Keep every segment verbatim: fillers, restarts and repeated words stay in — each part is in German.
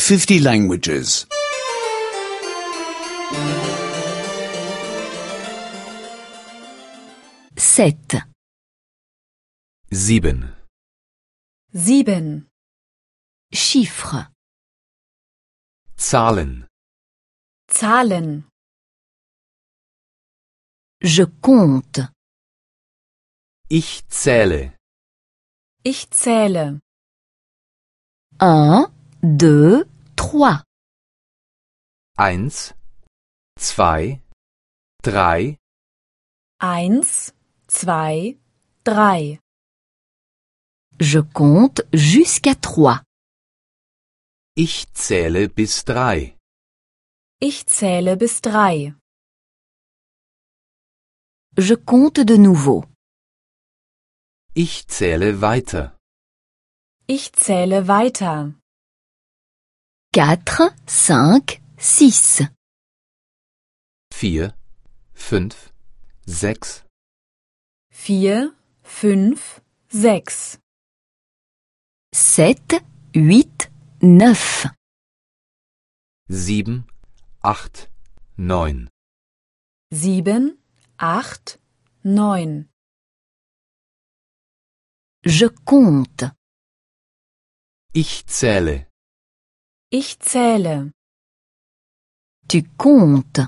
fifty languages. sept, sieben, sieben, chiffres, Zahlen, Zahlen, je compte, ich zähle, ich zähle. un, deux, trois, eins, zwei, drei, Eins, zwei, drei. je compte jusqu'à trois, ich zähle bis drei, Ich zähle bis drei. je compte de nouveau, ich zähle weiter, Ich zähle weiter. quatre, cinq, six, vier, fünf, sechs, Vier, fünf, sechs. sept, huit, neuf, sieben, acht, neun, Sieben, acht, neun. je compte, ich zähle, Ich zähle. tu comptes,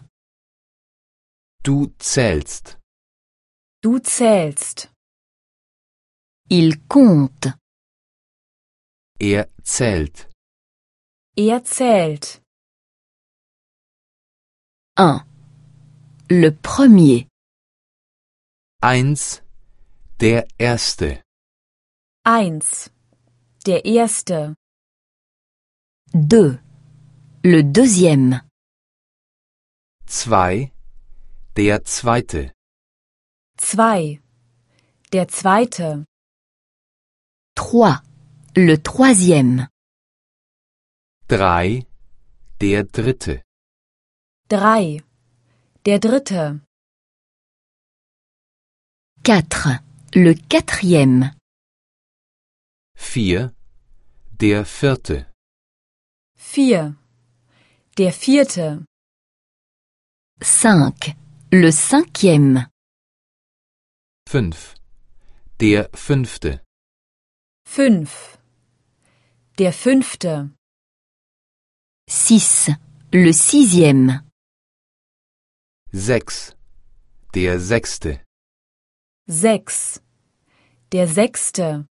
du zählst, Du zählst. il compte, er zählt, Er zählt. un, le premier, eins, der Erste, Eins. Der erste. deux, le deuxième, zwei, der Zweite, Zwei. Der zweite. trois, le troisième, drei, der Dritte, Drei. Der dritte. quatre, le quatrième, vier, der Vierte, Vier. Der vierte. cinq, le cinquième, fünf, der Fünfte, Fünf. Der fünfte. six, le sixième, sechs, der Sechste, Sechs. Der sechste.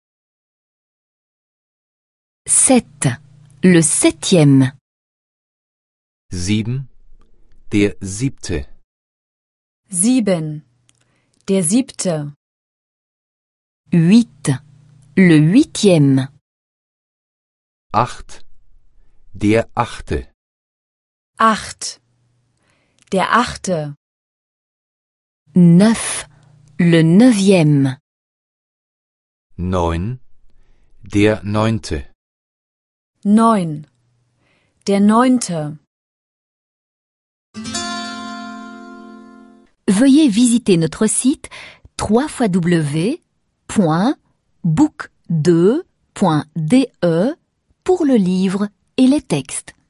sept, le septième, sieben, der Siebte, Sieben. Der siebte. huit, le huitième, acht, der Achte, Acht. Der achte. neuf, le neuvième, neun, der Neunte, Neun. Der neunte. Veuillez visiter notre site w w w point book deux point d e pour le livre et les textes.